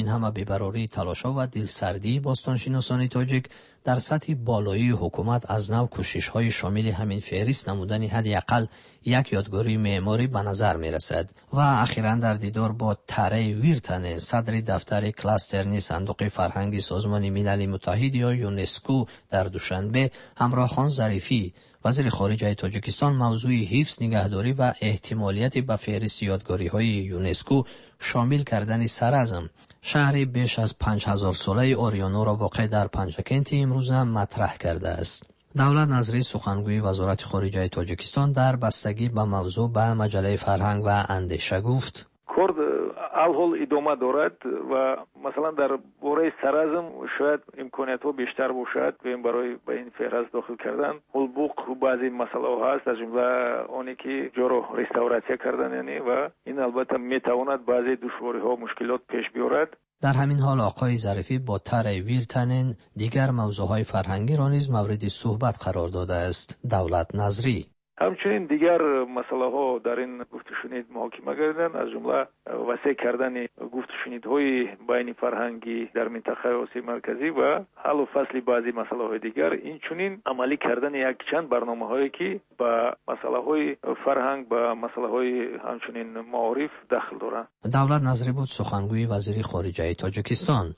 این همه بی‌براری تلاش‌ها و دلسردی باستانشناسان تاجیک در سطح بالایی حکومت از نو کوشش‌های شامل همین فهرست نمودن حداقل یک یادگاری معماری به نظر می‌رسد و اخیراً در دیدار با تره ویرتن صدر دفتر کلاسترنی صندوق فرهنگی سازمان ملل متحد یا یونسکو در دوشنبه همراه خان ظریفی وزیر خارجه تاجیکستان موضوع حفظ، نگهداری و احتمالیت به فهرست یادگاری‌های یونسکو شامل کردن سرازم، شهری بیش از 5000 ساله آریانو را واقع در پنجکنت امروز هم مطرح کرده است. دولت نظری سخنگوی وزارت خارجه تاجیکستان در بستگی به موضوع به مجله فرهنگ و اندیشه گفت: کرد الحال ادامه دارد و مثلا در باره سرازم شاید امکانیت ها بیشتر باشد برای به این فهرست داخل کردن. حلبوق بعضی مسئله ها هست، از جمله آنی که جا را رستوراسیون کردن یعنی و این البته میتواند بعضی دشواری ها مشکلات پیش بیارد. در همین حال آقای ظریفی با تره ویرتنین دیگر موضوعهای فرهنگی را نیز مورد صحبت قرار داده است. دولت نظری همچنین دیگر مسئله ها در این گفت و شنید محاکمه گردن، از جمله وسیع کردن گفت و شنیدهای بین فرهنگی در منطقه آسیا مرکزی و حل و فصل بعضی مسئله های دیگر، این چنین عملی کردن یک چند برنامه هایی که با مسئله های فرهنگ با مسئله های همچنین معارف دخل دارند. دولت نظری بود سخنگوی وزیر خارجه تاجیکستان.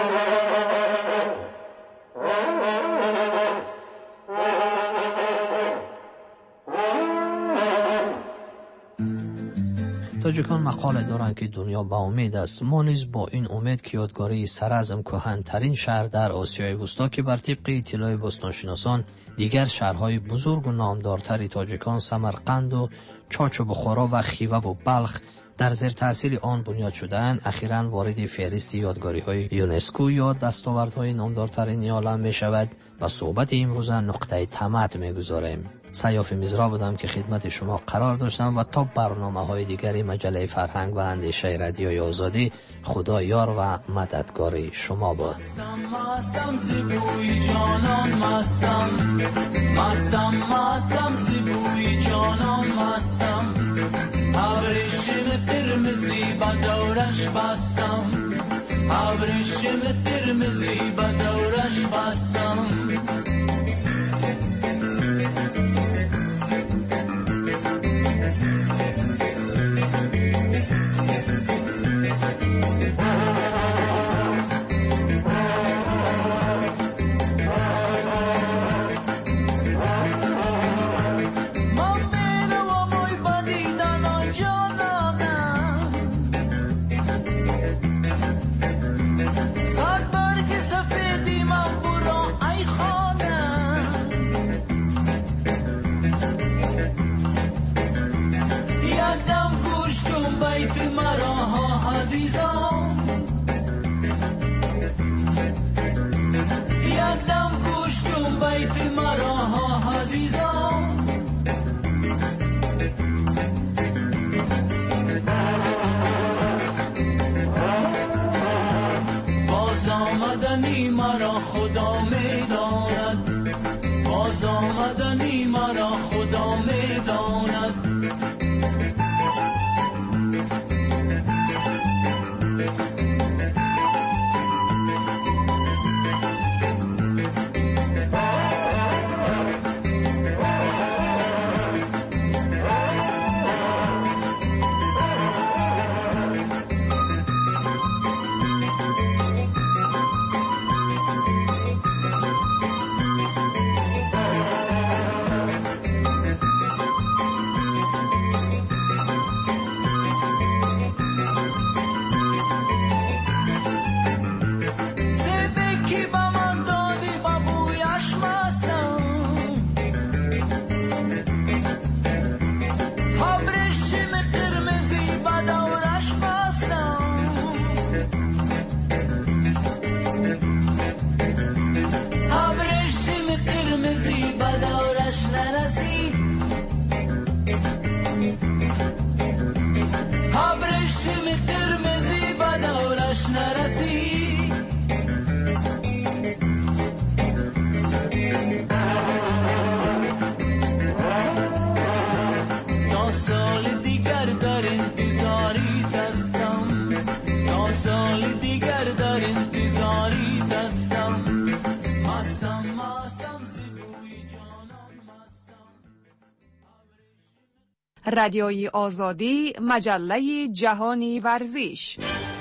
تاجیکان مقاله دارند که دنیا با امید است. ما نیز با این امید که یادگاری سرازم کهن‌ترین شهر در آسیای وسطا که بر طبق اطلاع باستانشناسان دیگر شهرهای بزرگ و نامدارتر تاجیکان سمرقند و چاچ و بخارا و خیوه و بلخ در زیر تاثیر آن بنیاد شده‌اند اخیراً وارد فهرست یادگاری‌های یونسکو یا دستاوردهای نامدارترین عالم می‌شود. و صحبت امروز نقطه تمام می‌گذاریم. سیاف میزرا بودم که خدمت شما قرار داشتم و تا برنامه‌های دیگری مجله فرهنگ و اندیشه رادیوی آزادی خدا یار و مددگار شما باد. مستم زیبوی جانان مستم، مستم زیبوی جانان مستم، ابریشم قرمزی با دورش بستم، ابریشم قرمزی با دورش بستم. مرا خدا میداند، باز آمدنی مرا خدا میداند. سال دیگر دیگر در انتظاری دستم مستم زیبوی جانان مستم. رادیوی آزادی، مجله جهانی ورزش.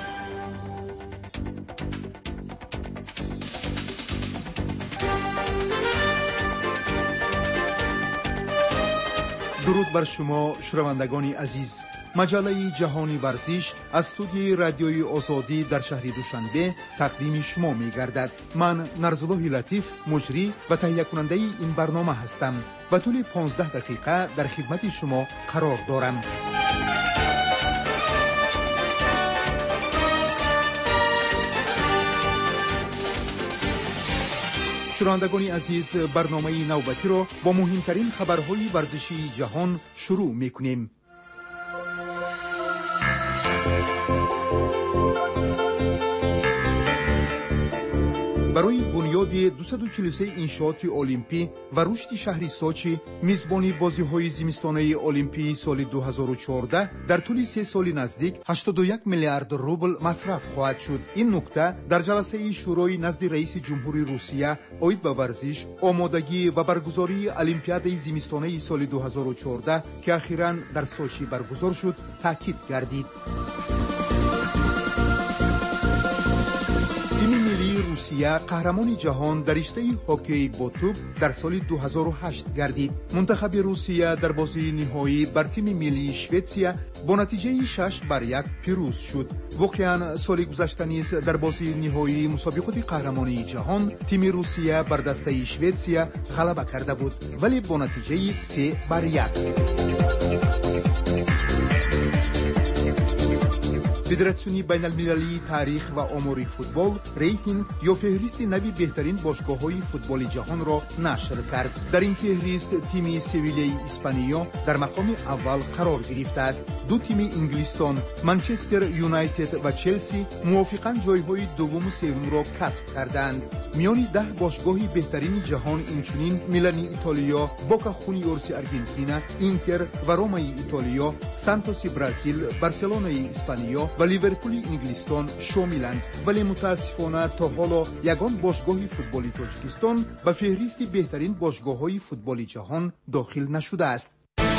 درود بر شما شنوندگان عزیز. مجله جهانی ورزش از استودیوی رادیوی آزادی در شهر دوشنبه تقدیم شما می گردد. من نرزالله لطیف مجری و تهیه کننده این برنامه هستم و طول 15 دقیقه در خدمت شما قرار دارم. شنوندگان عزیز، برنامه نوبتی را با مهمترین خبرهای ورزشی جهان شروع می‌کنیم. برای بنیاد 243 انشاءات المپی و رشد شهر سوچی، میزبانی بازی‌های زمستانه المپی سال 2014 در طول 3 سال نزدیک 81 میلیارد روبل مصرف خواهد شد. این نکته در جلسه شورای نزد رئیس جمهوری روسیه اوید به ورزش، آمادگی و برگزاری المپیاد زمستانه سال 2014 که اخیراً در سوچی برگزار شد تاکید گردید. روسیه قهرمان جهان در رشته هاکی با توپ در سال 2008 گردید. منتخب روسیه در بازی نهایی بر تیم ملی شوئدیا با نتیجه 6-1 پیروز شد. واقعا سال گذشته نیز در بازی نهایی مسابقات قهرمانی جهان تیم روسیه بر دسته شوئدیا غلبه کرده بود، ولی با نتیجه 3-1. فدراسیون بین المللی تاریخ و آمار فوتبال ریتینگ یا فهرست نوی بهترین باشگاه‌های فوتبال جهان را نشر کرد. در این فهرست تیم سویلی اسپانیا در مقام اول قرار گرفته است. دو تیم انگلستان منچستر یونایتد و چلسی موافقاً جایهای دوم و سوم را کسب کردند. میان 10 باشگاه بهترین جهان اینچنین میلان ایتالیا، بوکا جونیورز ارژانتین، اینتر و روما ایتالیا، سانتوس برزیل، بارسلونا اسپانیا و لیورپول انگلستان شاملند، ولی متاسفانه تا حالا یگان باشگاه فوتبالی تاجیکستان به فهرست بهترین باشگاه‌های فوتبال جهان داخل نشده است.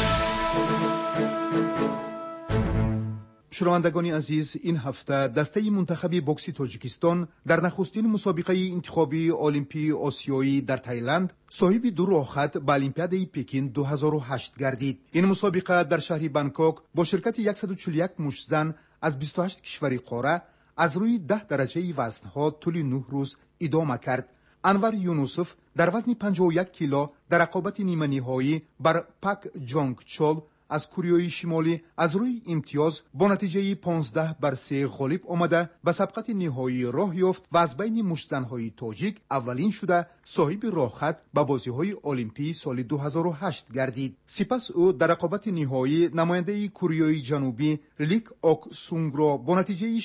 شنوندگان عزیز، این هفته دسته منتخب بوکس تاجیکستان در نخستین مسابقه انتخابی المپی آسیایی در تایلند صاحب 2 راهخط به المپیاد پکین 2008 گردید. این مسابقه در شهر بانکوک با شرکت 141 مشتزن از 28 کشور قاره از روی 10 درجه وزنها طول 9 روز ادامه کرد. انور یونوسف در وزن 51 کیلو در رقابت نیمه نهایی بر پاک جونگ چول از کوریای شمالی از روی امتیاز با نتیجه 15-3 غالب آمده به سبقت نهایی راه یافت و از بین مشتزن‌های تاجیک اولین شده صاحب راهخط به بازی‌های المپی سال 2008 گردید. سپس او در رقابت نهایی نماینده کوریای جنوبی لیک اوک سونگ را با نتیجه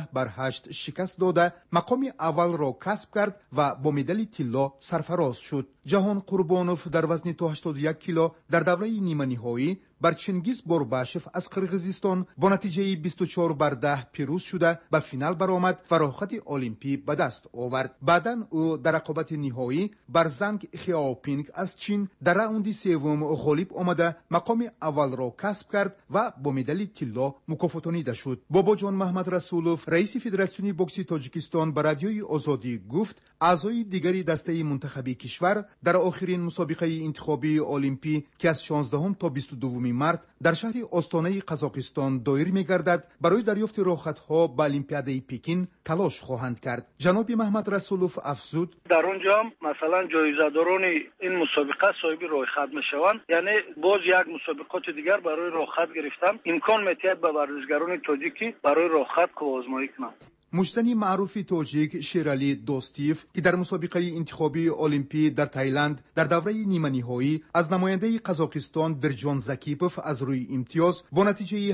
16-8 شکست داده مقام اول را کسب کرد و با مدال طلا سرفراز شد. جهان قربانوف در وزن تا 81 کیلو در دوره نیمه نهایی بر چنگیز بورباشف از قرقیزستان با نتیجه 24-10 پیروز شده به فینال برآمد و راهخط المپی به دست آورد. بعداً او در رقابت نهایی بر زنگ خیاوپینگ از چین در راوند سوم غالب آمده مقام اول را کسب کرد و با مدال طلا مکافاتانیده شد. بابا جان محمد رسولوف رئیس فدراسیون بوکس تاجیکستان به رادیوی آزادی گفت اعضای دیگری دسته منتخبی کشور در آخرین مسابقه انتخابی المپی که از 16 تا 22 مارت در شهر آستانه قزاقستان دایر می‌گردد برای دریافت راهخط‌ها به المپیاد پکین تلاش خواهند کرد. جناب محمد رسولوف افزود در اونجا مثلا جایزه‌داران این مسابقه صاحب راهخط میشوند، یعنی باز یک مسابقات دیگر برای راهخط گرفتن امکان می‌دهد به ورزشکاران تاجیکی برای راهخط آزمایش کنند. مشتنی معروف تاجیک شیرالی دوستیف که در مسابقه انتخابی المپی در تایلند در دوره نیمه نهایی از نماینده قزاقستان برجان زکیپوف از روی امتیاز با نتیجه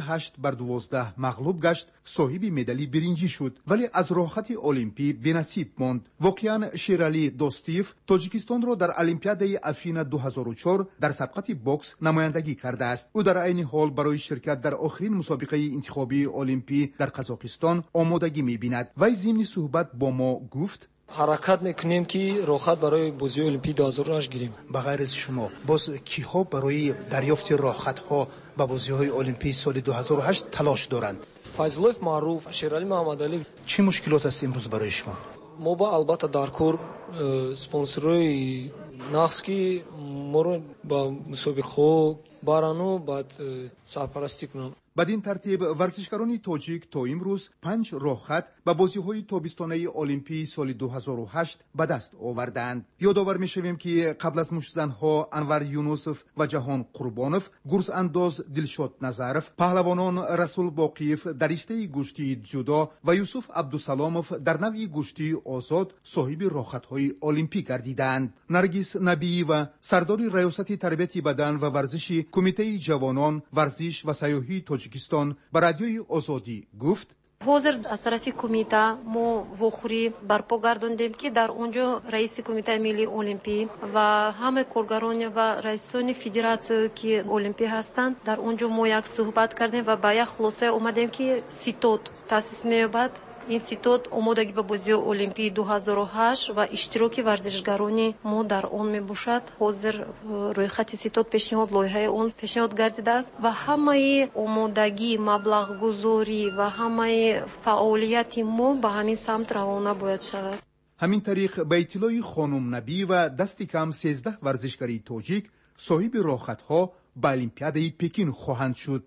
8-12 مغلوب گشت، صاحب مدال برنجی شد، ولی از راهخط المپی بی‌نصیب ماند. واقعا شیرالی دوستیف تاجیکستان را در المپیاد افین 2004 در سبقت بوکس نمایندگی کرده است. او در عین حال برای شرکت در آخرین مسابقه انتخابی المپی در قزاقستان آمادگی می‌بیند. мебинад. вай зимни суҳбат бо мо гуфт: ҳаракат мекунем ки роҳхат барои бозиҳои олимпии 2008 гирем. ба ғайр аз шумо боз киҳо барои дарёфти роҳхатҳо ба бозиҳои олимпии соли 2008 талош доранд? файзуллоев маъруф, шералӣ муҳаммадалиев. чӣ мушкилот аст имрӯз барои шумо? мо ба албатта дар кор спонсорҳои нағз ки моро ба мусобиқаҳо барану баъд сарпарастӣ кунанд. бадин тартиб варзишгарони тоҷик то имрӯз 5 роҳхат ба бозиҳои тобистонаи олимпии соли 2008 ба даст овардаанд. ёдовар мешавем ки қабл аз мушзанҳо Анвар Юнусов ва Ҷаҳон Қурбонов, гурзандоз Дилшод Назаров, паҳлавонон Расул Боқиев дар риштаи гӯштии дзюдо ва Юсуф Абдусаломов дар навъи гӯштии озод соҳиби роҳхатҳои олимпӣ гардиданд. Наргиз Набиева, сардори раёсати тарбияти бадан ва варзиши Кумитаи ҷавонон, варзиш ва сайёҳии Тоҷикистон ба радиои Озодӣ гуфт: ҳозир аз тарафи кумита мо вохӯрӣ барпо гардондем ки дар онҷо раиси кумитаи миллии олимпӣ ва ҳамаи коргарон ва раисони федератсияи ки олимпӣ ҳастанд дар онҷо мо як суҳбат кардем ва ба як хулосае омадем ки ситод таъсис меёбад. ин ситод омодагӣ ба бозиҳои олимпии 2008 ва иштироки варзишгарони мо дар он мебошад. ҳозир рӯйхати ситод пешниҳод лоиҳаи он пешниҳод гардидааст ва ҳамаи омодагӣ, маблағгузорӣ ва ҳамаи фаъолияти мо ба ҳамин самт равона бояд шавад. ҳамин тариқ ба иттилои хонум Набиева дасти кам 13 варзишгари тоҷик соҳиби роҳхатҳо ба Олимпиадаи Пекин хоҳанд шуд.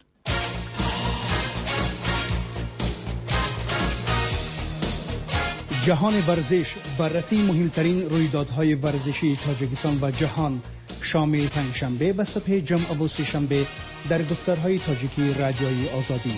جهان ورزش بررسی مهمترین رویدادهای ورزشی تاجیکستان و جهان شام پنجشنبه و صبح جمعه و سه‌شنبه در گفتارهای تاجیکی رادیوی آزادی.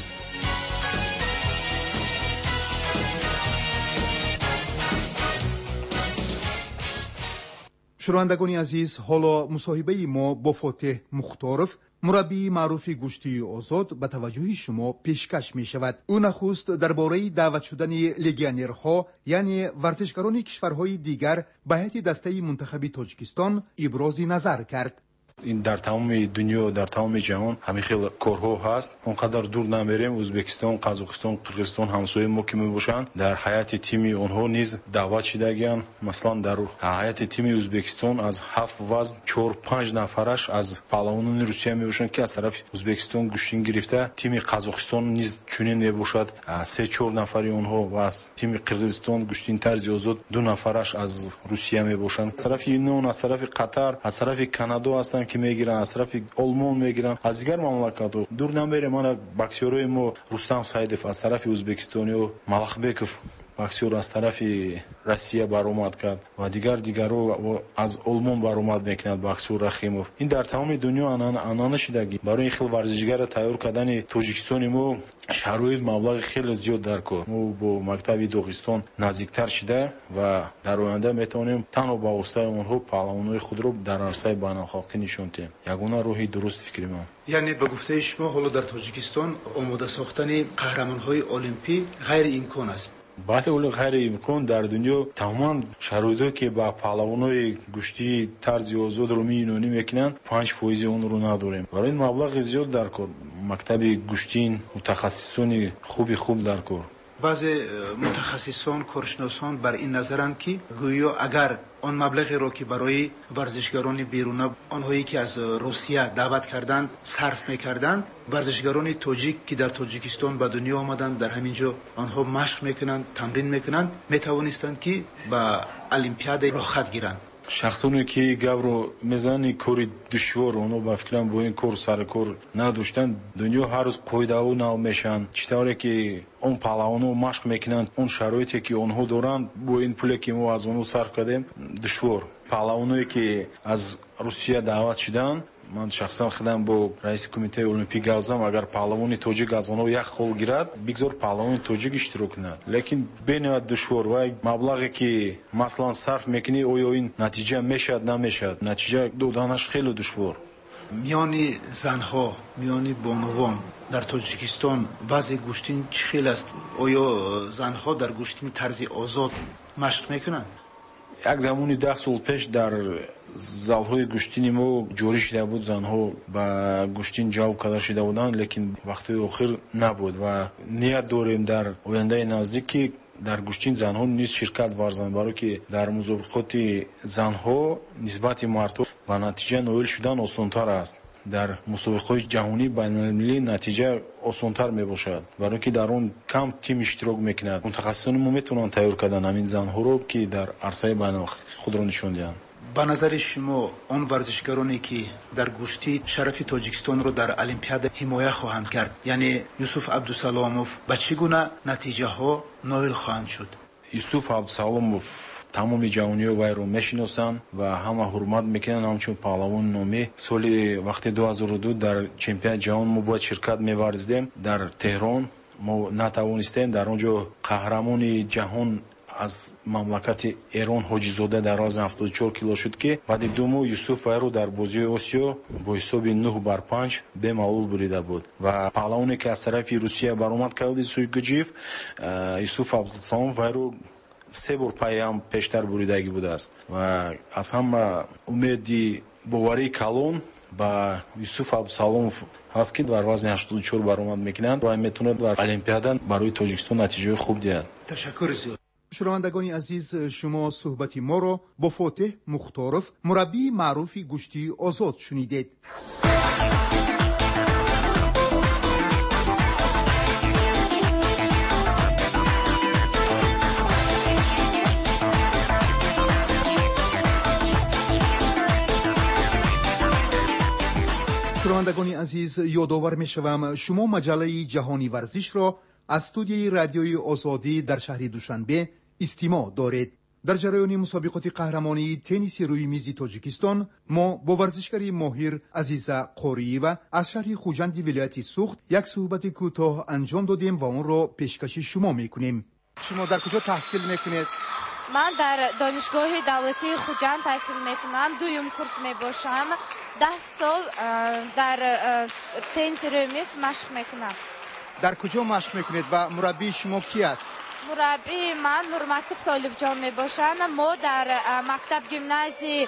شنوندگان عزیز، حالا مصاحبه ما با فاتح مختارف، مربی معروف گوشتی آزاد، به توجه شما پیشکش می شود. او نخست درباره دعوت شدن لگیونرها یعنی ورزشکاران کشورهای دیگر به هیئت دسته منتخب تاجیکستان ابراز نظر کرد. این در تمام دنیا در تمام جهان همین خیلی کارها هست. اونقدر دور نمیریم. ازبکستان، قزاقستان، قرقیزستان همسایه ما که میباشند در هیئت تیم اونها نیز دعوت شدگیان. مثلا در هیئت تیم ازبکستان از 7 وزن 4-5 نفرش از پهلوانان روسیه میباشند که از طرف ازبکستان گوشتین گرفته. تیم قزاقستان نیز چنین میباشد 3-4 نفری اونها و از تیم قرقیزستان گوشتین طرز آزاد 2 نفرش از روسیه میباشند. از طرف یونان، از طرف قطر، از طرف کانادا هستند که میگیرن، از طرف آلمان میگیرن، از دیگر مملکت‌ها. دور نمیره. من باکسورای ما رستم سعیدов از طرف ازبکستانی و ملخبеков боксер از طرف روسیه برآمد کرد و دیگرو از آلمان برآمد میکنند بоксер رحیمов. این در تمام دنیا آنانه شدگی. برای خیلی ورزشگر تیار کردن تاجیکستان ما شرایط مبلغ خیلی زیاد در کار. ما با مکتب داغستان نزدیکتر شده و در آینده میتونیم تنها با واسطه اونها پهلوانای خود رو در عرصه بین‌المللی نشون دهیم. یگانه روحی درست فکری من. یعنی به گفته شما حالا در تاجیکستان آماده ساختن قهرمان‌های المپی غیر امکان است. بله اولی غیر امکان. در دنیا تمام شرایطی که با پهلوانای گوشتی طرز آزاد رو می‌بینیم میکنن 5% اون رو نداریم. برای این مبلغ زیاد در کار. مکتب گوشتین متخصصان خوب در کار. بعضی متخصصان کارشناسان بر این نظرند که گویا اگر آن مبلغی را که برای ورزشگران بیرون آنهایی که از روسیه دعوت کردند صرف میکردند، ورزشگران تاجیک که در تاجیکستان به دنیا آمدند در همینجا آنها مشق میکنند، تمرین میکنند، میتوانستند که به المپیاد راحت گیرند. شخصانی که گاورو میزنی کاری دشوار اونو با فکرم با این کار سر کار نداشتن دنیا هر روز قاعده او نو میشن. چطوری که اون پهلوانو مشق میکنند اون شرایطی که اونها دارند با این پولی که ما از اونو صرف کردیم دشوار. پهلوانایی که از روسیه دعوت شدن من شخصا خودم با رئیس کمیته المپیک گفتم اگر پهلوانی تاجیک از اونها یک خول گیرد بگذار پهلوانی تاجیک اشتراک کنه. لیکن بنیاد دشوار و مبلغی که مثلا صرف میکنی آیا این نتیجه میشد نمیشد. نتیجه دادنش خیلی دشوار. میانی زنها، میانی بانوان در تاجیکستان وضع گوشتین چه خیلی است؟ آیا زنها در گوشتین طرز آزاد مشق میکنند؟ یک زمانی 10 سال پیش در залҳои гӯштини мо ҷорӣ шуда буд. занҳо ба гӯштин ҷалб карда шуда буданд, лекин вақтҳои охир набуд ва ният дорем дар ояндаи наздик ки дар гӯштин занҳо низ ширкат варзанд, барое ки дар мусобиқоти занҳо нисбати мардҳо ба натиҷа ноил шудан осонтар аст. дар мусобиқаҳои ҷаҳонӣ байналмилалӣ натиҷа осонтар мебошад, барое ки дар он кам тим иштирок мекунад. мутахассисони мо метавонанд тайёр кардан ҳамин занҳоро ки дар арсаи байналмилалӣ худро нишон диҳанд. ба назари шумо он варзишгароне ки дар гӯшти шарафи тоҷикистонро дар олимпиада ҳимоя хоҳанд кард, яъне Юсуф Абдусаломов, ба чӣ гуна натиҷаҳо ноил хоҳанд шуд? Юсуф Абдусаломов тамоми ҷаҳониҳо вайро мешиносанд ва ҳама ҳурмат мекунанд ҳамчун паҳлавони номӣ. соли вақти 2002 дар чемпионати ҷаҳон мо бояд ширкат меварзидем дар Теҳрон. мо натавонистем. Дар он ҷо қаҳрамони ҷаҳон аз мамлакати Эрон Ҳоҷизода дар вазни 74 кило шуд ки баъди 2 моҳ Юсуф вайро дар бозиҳои Осиё бо ҳисоби 9-5 бемағлуб бурида буд. Ва паҳлавоне ки аз тарафи Русия баромад Калдис Суйгуҷиев, Юсуф Абдусаломов вайро 3 бор паям пештар буридагӣ будааст. Ва аз ҳама умеди боварии калон ба Юсуф Абдусаломов ҳаст ки дар вазни 84 баромад мекунанд ва метавонад дар олимпиада барои Тоҷикистон натиҷаи хуб диҳад. ташаккур зиёд. шунавандагони азиз, шумо суҳбати моро бо Фотеҳ Мухторов, мураббии маъруфи гӯшти озод шунидед. шунавандагони азиз, ёдовар мешавам шумо маҷаллаи ҷаҳони варзишро аз студияи радиои озодӣ дар шаҳри Душанбе истимоъ доред. дар ҷараёни мусобиқоти қаҳрамонии тенниси рӯи мизи Тоҷикистон мо бо варзишгари моҳир Азиза Қориева аз шаҳри Хуҷанди вилояти Суғд як суҳбати кӯтоҳ анҷом додем ва онро пешкаши шумо мекунем. шумо дар куҷо таҳсил мекунед? ман дар донишгоҳи давлатии Хуҷанд таҳсил мекунам, дуюм курс мебошам. 10 сол дар тенниси рӯи миз машқ мекунам. дар куҷо машқ мекунед ва мураббии шумо ки аст? мураббии ман Нурматов Толибҷон мебошанд. мо дар мактаб гимназии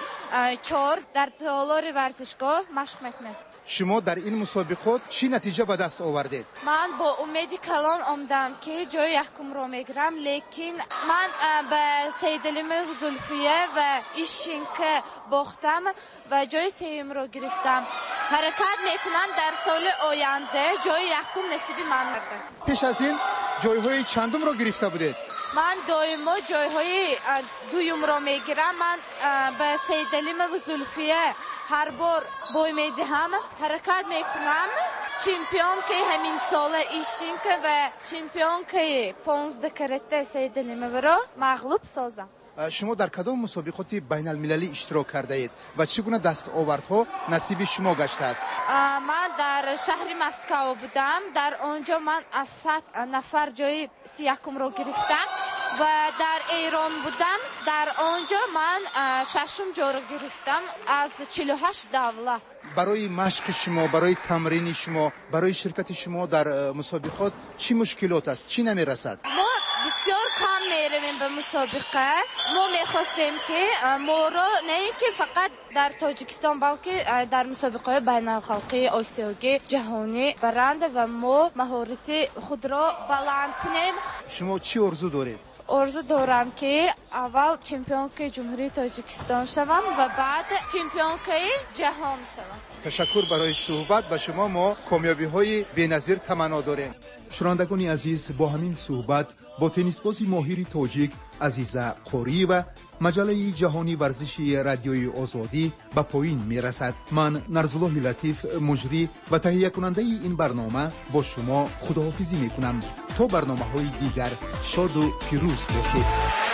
4 дар толори варзишгоҳ машқ мекунем. шумо дар ин мусобиқот чӣ натиҷа ба даст овардед? ман бо умеди калон омдам ки ҷои якумро мегирам, лекин ман ба Саидалима Зулфия ва Ишинка бохтам ва ҷои сеюмро гирифтам. ҳаракат мекунам дар соли оянда ҷои якум насиби ман гардад. пеш аз ин ҷойҳои чандумро гирифта будед? ман доимо ҷойҳои дуюмро мегирам. ман ба Саидалима Зулфия ҳар бор бой медиҳам, ҳаракат мекунам. чемпионкаи ҳамин сола Ишинка ва чемпионкаи 15 карате Саидалимаро мағлуб созам. шумо дар кадом мусобиқоти байналмилалӣ иштирок кардаед ва чӣ гуна дастовардҳо насиби шумо гаштааст? ман дар шаҳри Москав будам. дар он ҷо ман аз 100 нафар ҷои 31-умро гирифтам ва дар Эрон будам. дар он ҷо ман 6-ум ҷоро гирифтам аз 48 давлат. барои машқи шумо, барои тамрини шумо, барои ширкати шумо дар мусобиқот чӣ мушкилот аст? чӣ намерасад? мо бисёр кам меравем ба мусобиқа. мо мехостем ки моро не ин ки фақат дар Тоҷикистон, балки дар мусобиқаҳои байналхалқии осиёгӣ, ҷаҳонӣ баранд ва мо маҳорати худро баланд кунем. шумо чӣ орзу доред? орзу дорам ки аввал чемпионкаи ҷумҳурии Тоҷикистон шавам ва баъд чемпионкаи ҷаҳон шавам. ташаккур барои суҳбат. ба шумо мо комёбиҳои беназир таманно дорем. шунавандагони азиз, бо ҳамин суҳбат бо теннисбози моҳири тоҷик Азиза Қориева маҷаллаи ҷаҳони варзиши радиои озодӣ ба поин мерасад. ман Нарзуллоҳи Латиф, муҷрӣ ва таҳиякунандаи ин барнома бо шумо худоҳофизӣ мекунам. то барномаҳои дигар шоду пирӯз бошед.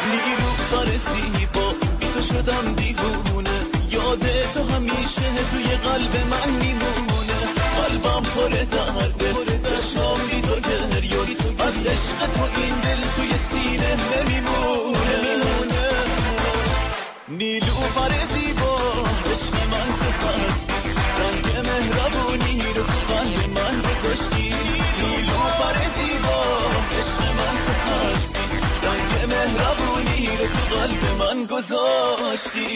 نیلوفر زیبا بی تو شدم دیوونه یاد تو همیشه توی قلب من میمونه قلبم پر درده چشمام بی تو گریه از عشق تو این دل توی سینه نمیمونه نیلوفر زیبا عشق من تو هستی رنگ مهربونی رو تو قلب من گذاشتی نیلوفر زیبا عشق من تو هستی رنگ مهربونی رو تو قلب من گذاشتی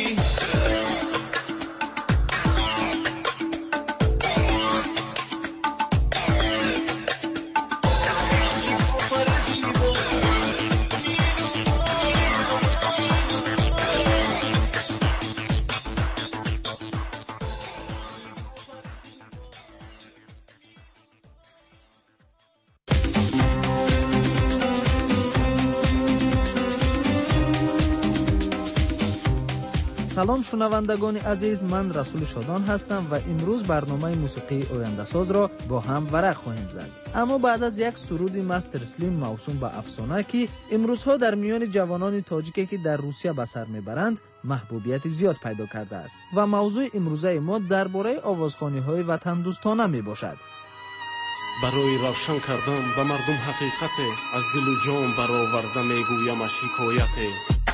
салом шунавандагони азиз, ман Расули Шодон ҳастам ва имрӯз барномаи мусиқии ояндасозро бо ҳам варақ хоҳем зад. аммо баъд аз як суруди Мастер Слим мавсум ба афсона ки имрӯзҳо дар миёни ҷавонони тоҷике ки дар Русия ба сар мебаранд маҳбубияти зиёд пайдо кардааст ва мавзӯи имрӯзаи мо дар бораи овозхониҳои ватандӯстона мебошад. барои равшан кардан ба мардум ҳақиқате, аз дилу ҷон бароварда мегӯямаш ҳикояте.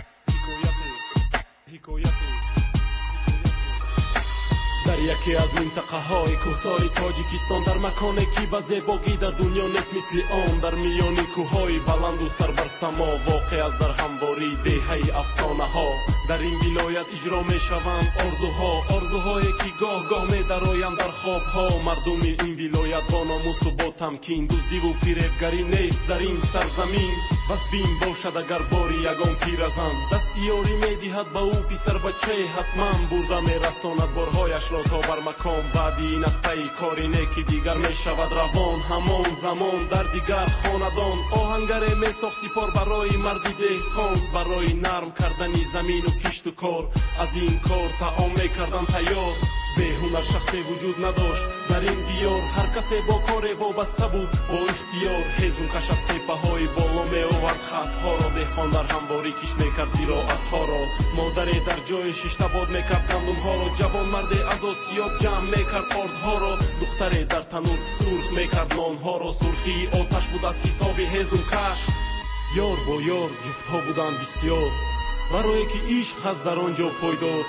дар яке аз минтақаҳои кӯҳсори тоҷикистон, дар маконе ки ба зебогӣ дар дунё нест мисли он, дар миёни кӯҳҳои баланду сарбарсамо воқеъ аст дар ҳамворӣ деҳаи афсонаҳо. дар ин вилоят иҷро мешаванд орзуҳое ки гоҳ-гоҳ медароянд дар хобҳо. мардуми ин вилоят бо номусу бо тамкин, дуздиву фиребгарӣ нест дар ин сарзамин. бас бин бошад агар бори ягон пиразан, дастиёрӣ медиҳад ба ӯ писарбачаи ҳатман, бурда мерасонад борҳояшро то бар макон. баъди ин аз пайи кори неки дигар мешавад равон. ҳамон замон дар дигар хонадон оҳангаре месохт сипор барои марди деҳқон, барои нарм кардани замину кишту кор. аз ин кор таом мекардан тайёр. беҳунар шахсе вуҷуд надошт дар ин диёр, ҳар касе бо коре вобаста буд бо ихтиёр. ҳезумкаш аз теппаҳои боло меовард хасҳоро, деҳқон дар ҳамворӣ киш мекард зироатҳоро. модаре дар ҷои шиштабод мекард гандумҳоро, ҷавонмарде аз осиёб ҷамъ мекард ордҳоро. духтаре дар танур сурх мекард нонҳоро, сурхии оташ буд аз ҳисоби ҳезумкаш. ёр бо ёр ҷуфтҳо буданд бисьёр, барое ки ишқ ҳаст дар он ҷо пойдор.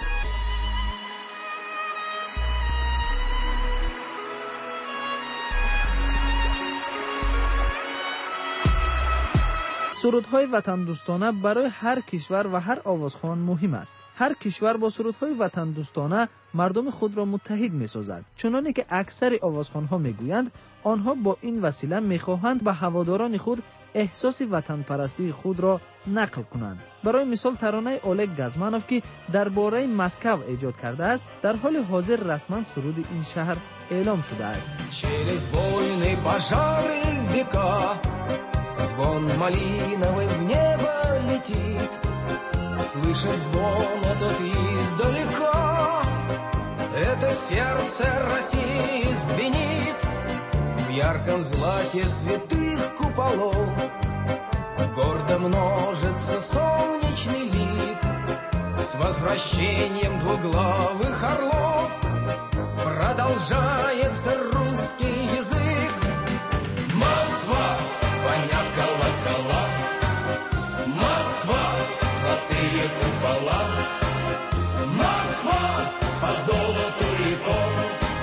сурудҳои ватандӯстона барои ҳар кишвар ва ҳар овозхон муҳим аст. ҳар кишвар бо сурудҳои ватандӯстона мардуми худро муттаҳид месозад. чуноне ки аксари овозхонҳо мегӯянд, онҳо бо ин васила мехоҳанд ба ҳаводорони худ эҳсоси ватанпарастии худро нақл кунанд. барои мисол таронаи Олег Газманов ки дар бораи Москав эҷод кардааст, дар ҳоли ҳозир расман суруди ин шаҳр эълом шудааст. Через войны, пожары, века звон малиновый в небо летит, слышит звон этот издалека, это сердце России звенит. В ярком злате святых куполов гордо множится солнечный лик. С возвращением двуглавых орлов продолжается русский язык. Москва! Звонят колокола, Москва, золотые купола, Москва, по золоту реком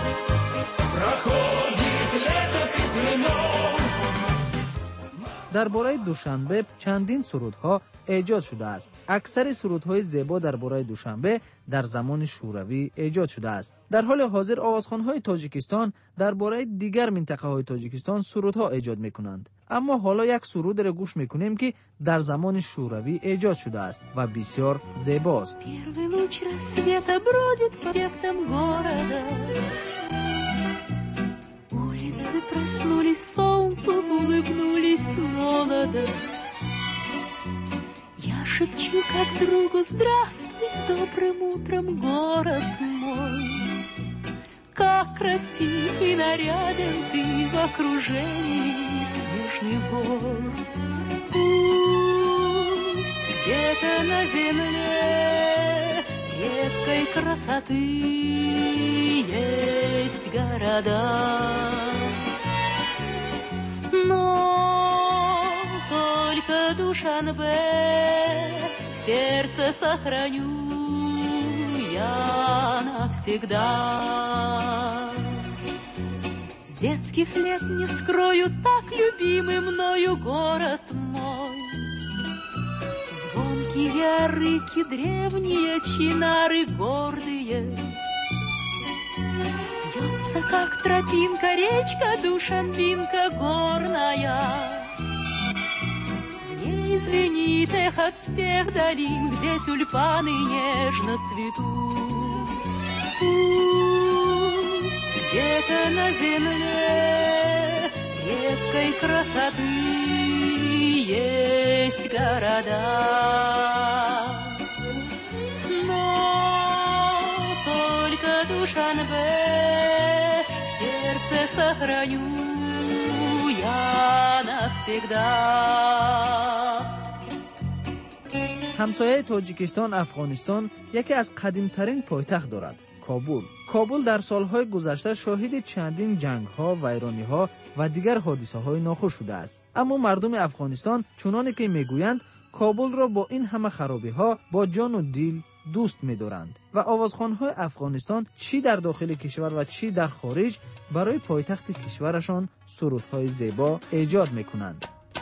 проходит летопись времен. дар бораи душанбе чандин сурудҳо эҷод шудааст. аксари сурудҳои зебо дар бораи душанбе дар замони шӯравӣ эҷод шудааст. дар ҳоли ҳозир овозхонҳои тоҷикистон дар бораи дигар минтақаҳои тоҷикистон сурудҳо эҷод мекунанд. аммо ҳоло як сурудеро гӯш мекунем ки дар замони шӯравӣ эҷод шудааст ва бисёр зебост. Первый луч рассвета бродит по объектам города. Улицы проснулись, солнцу улыбнулись молодо. Я шепчу как другу: здравствуй, с добрым утром, город мой. Как красив и наряден ты в окружении снежных гор. Пусть где-то на земле редкой красоты есть города, но только Душанбе в сердце сохраню я навсегда. С детских лет не скрою, так любимый мною город мой. Звонкие рыки, древние чинары гордые, бьется как тропинка речка Душанбинка горная. В ней звенит эхо всех долин, где тюльпаны нежно цветут. Пусть где-то на земле редкой красоты есть города, но бы сердце сохраню я навсегда. همسایه تاجیکستان افغانستان یکی از قدیمترین پایتخت دارد، کابل. کابل در سالهای گذشته شاهد چندین جنگ‌ها، ویرانی‌ها و دیگر حادثه‌های ناخوش شده است. اما مردم افغانستان چنانه که میگویند کابل را با این همه خرابی‌ها با جان و دل دوست می‌دارند و آوازخوان‌های افغانستان چی در داخل کشور و چی در خارج برای پایتخت کشورشان سرودهای زیبا ایجاد می‌کنند.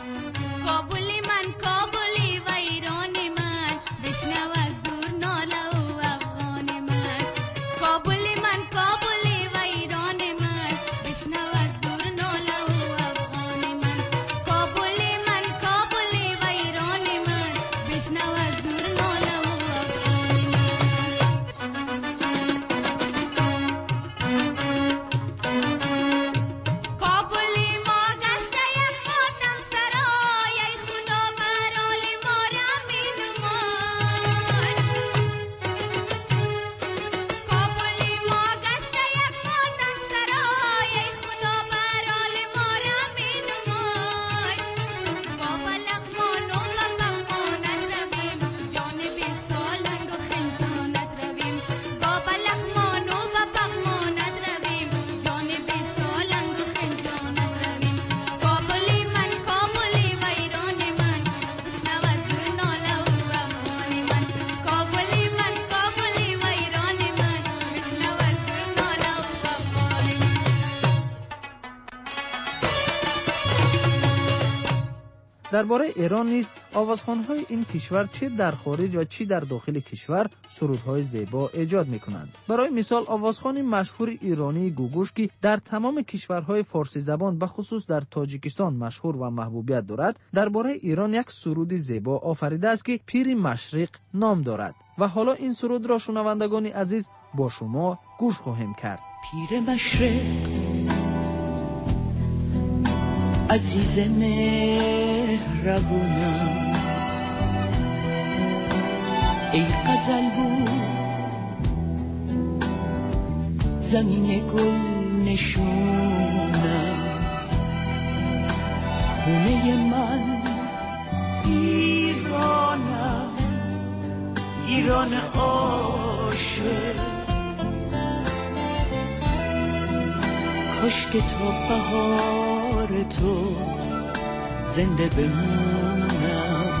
درباره ایران نیز آوازخوان‌های این کشور چه در خارج و چه در داخل کشور سرودهای زیبا ایجاد می‌کنند. برای مثال آوازخوان مشهور ایرانی گوگوش که در تمام کشورهای فارسی زبان به خصوص در تاجیکستان مشهور و محبوبیت دارد، درباره ایران یک سرود زیبا آفریده است که پیر مشرق نام دارد و حالا این سرود را شنوندگان عزیز با شما گوش خواهیم کرد. پیر مشرق عزیز مهربونم، ای غزل بود زمین گل نشونم، خونه من ایرانم، ایران عاشق، کاش که تا بهار تو زنده بمونم،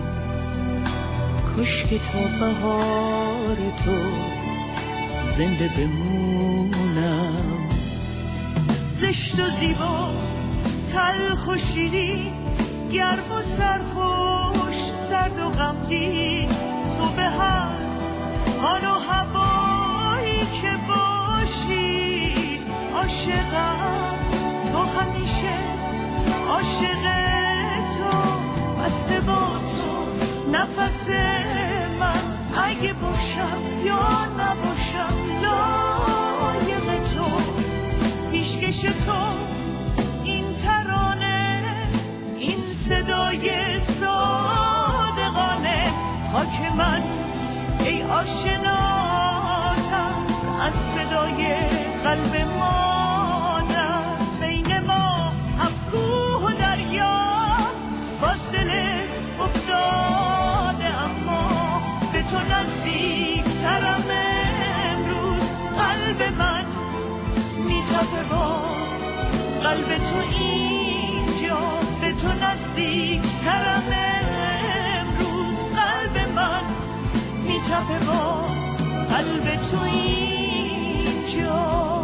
کاش که تا بهار تو زنده بمونم. زشت و زیبا، تلخ و شیرین، گرم و سرخوش، سرد و غمگین، تو به هر حال و هوایی که باشی عاشقم، تو همیشه عاشق تو، بسته با تو نفس من، اگه باشم یا نباشم لایق تو، پیشکش تو این ترانه، این صدای صادقانه، خاک من ای آشناتر از صدای قلب مادر، بین ما ابروح و دریا فاصله افتاده، اما به تو نزدیک ترم امروز، قلب من میتپه با قلب تو اینجا، به تو نزدیک ترم امروز، قلب من میتپه با قلب تو اینجا.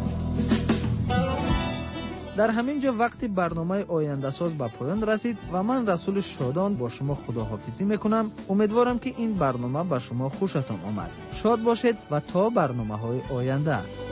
در همین جا وقتی برنامه آینده ساز به پایان رسید و من رسول شادان با شما خداحافظی میکنم. امیدوارم که این برنامه به شما خوشتان آمد. شاد باشید و تا برنامه‌های آینده.